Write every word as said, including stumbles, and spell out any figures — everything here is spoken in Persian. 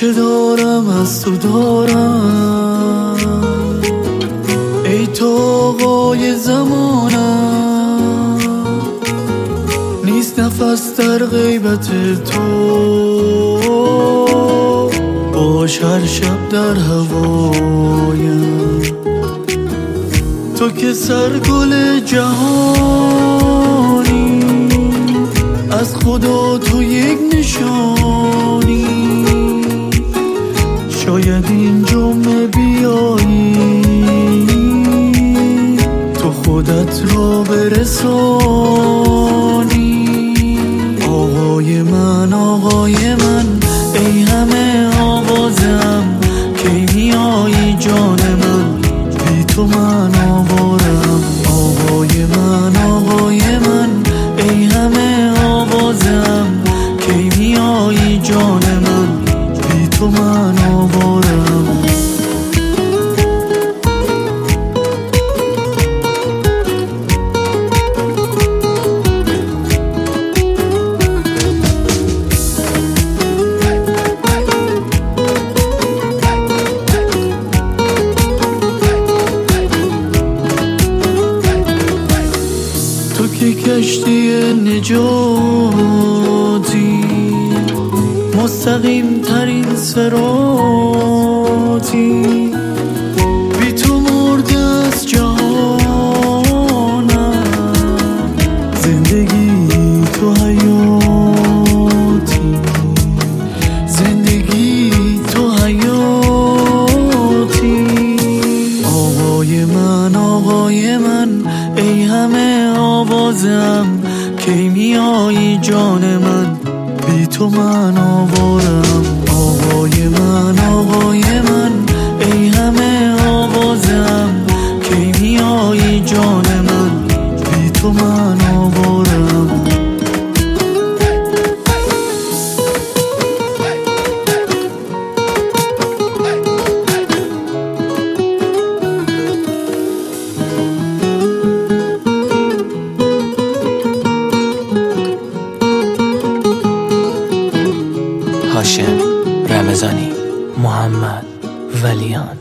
آنچه دارم از تو دارم، ای تو آقای زمانم. نیست نفس در غیبت تو، باش هر شب در هوایم. تو که سرگل جهانی، از خدا تو یک نشانی. شاید این جمعه بیایی، تو خودت را برسانی. آقای من آقای من، ای همه آوازم، کی میایی جان من، بی تو من آوارم. آقای من آقای من، ای همه آوازم، کی میایی جان من، بی تو من آوارم. تو که کشتی نجاتی، مستقیم ترین صراطی. بی تو مرده از جهانم، زندگی تو حیاتی، زندگی تو حیاتی. آقای من آقای من، ای همه آوازم، کی میایی جان من، بی تو من آوارم. آقای من آقای من، ای همه آوازم، کی میایی جان من، بی تو من آوارم. هاشم رمضانی، محمد ولیان.